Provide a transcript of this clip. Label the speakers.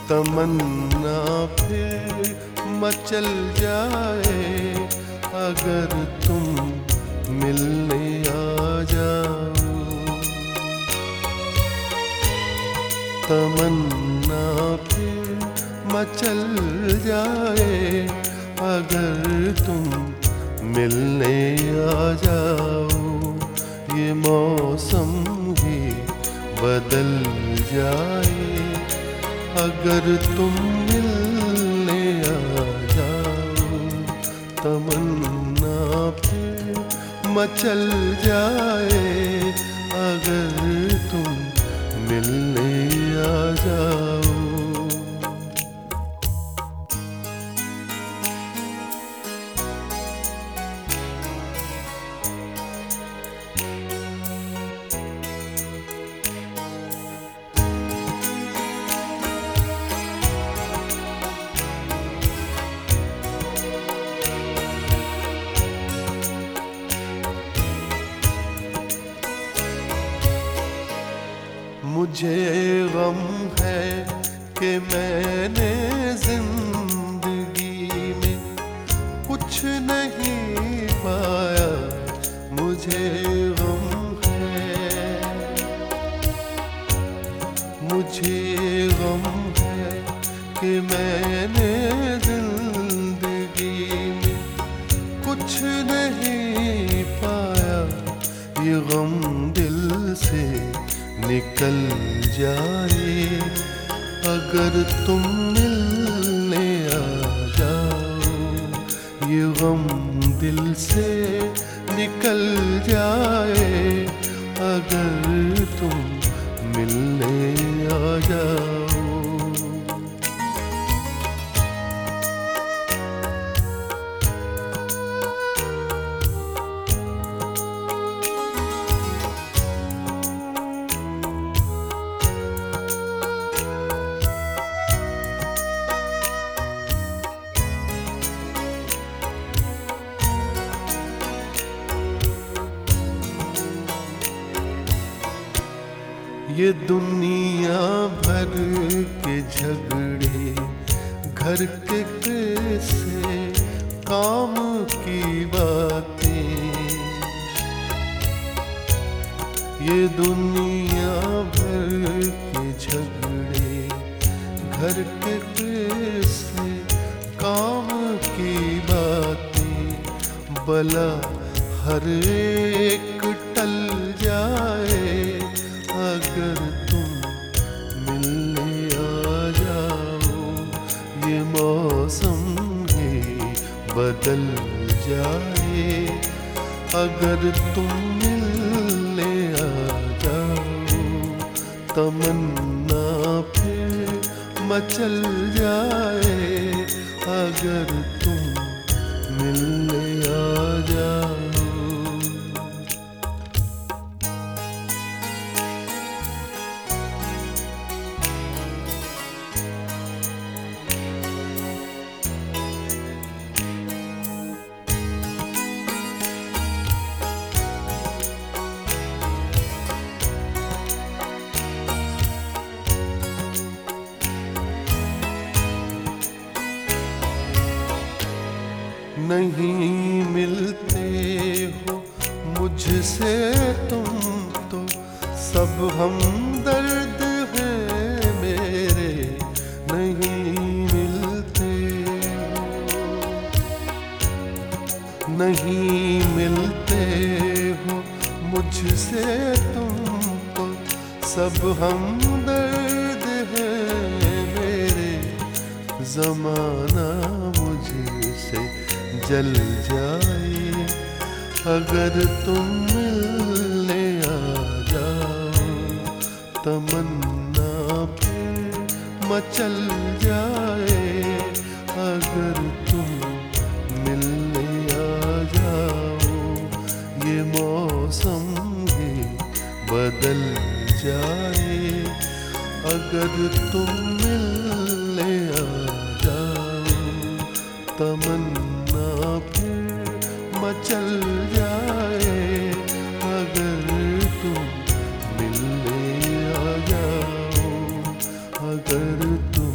Speaker 1: तमन्ना फिर मचल जाए अगर तुम मिलने आ जाओ। तमन्ना फिर मचल जाए अगर तुम मिलने आ जाओ। ये मौसम ही बदल जाए अगर तुम मिलने आ जाओ। तमन्ना फिर मचल जाए अगर तुम मिलने आ जाओ। मुझे गम है कि मैंने जिंदगी में कुछ नहीं पाया। मुझे गम है, मुझे गम है कि मैंने जिंदगी में कुछ नहीं पाया। ये गम दिल से निकल जाए अगर तुम मिलने आ जाओ। ये गम दिल से निकल जाए अगर तुम मिलने आ जाओ। ये दुनिया भर के झगड़े घर के कैसे काम की बातें। ये दुनिया भर के झगड़े घर के कैसे काम की बातें। भला हर एक टल जाए अगर तुम मिलने आ जाओ। ये मौसम ही बदल जाए अगर तुम मिलने आ जाओ। तमन्ना फिर मचल जाए अगर तुम मिलने आ जाओ। नहीं मिलते हो मुझसे तुम तो सब हमदर्द हैं मेरे। नहीं मिलते हो, नहीं मिलते हो मुझसे तुम तो सब हमदर्द हैं मेरे। ज़माना मुझसे जल जाए अगर तुम मिलने आ जाओ। तमन्ना फिर मचल जाए अगर तुम मिलने आ जाओ। ये मौसम ही बदल जाए अगर तुम मिलने आ जाओ। तमन्ना फिर मचल जाए अगर तुम मिलने आ जाओ। अगर तुम